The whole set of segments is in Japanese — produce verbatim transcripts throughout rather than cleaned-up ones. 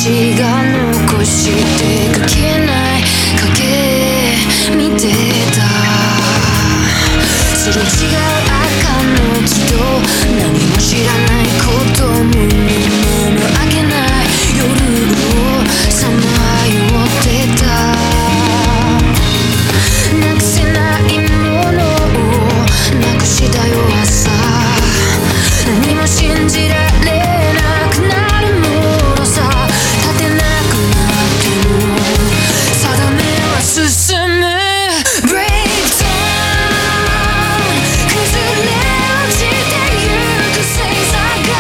私が残して書けない影見てた。すれ違う赤の木と何も知らない子供に目も開けない夜をさまよってた。なくせないものをなくしたよ朝、何も信じられなくなるものさ。立てなくなっても定めは進む。 Breakdown 崩れ落ちてゆく星座が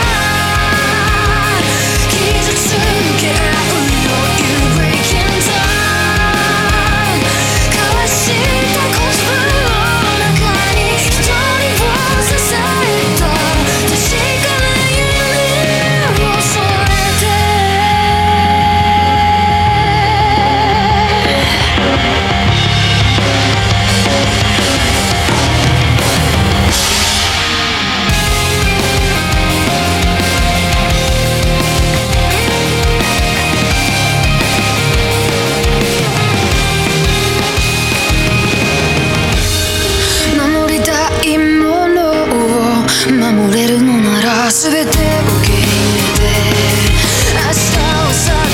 傷つけ合うよ You breaking down 交わした言葉の中に一人を支えた確かな夢を添えて。守りたいものを守れるのなら全て受け入れて明日をさ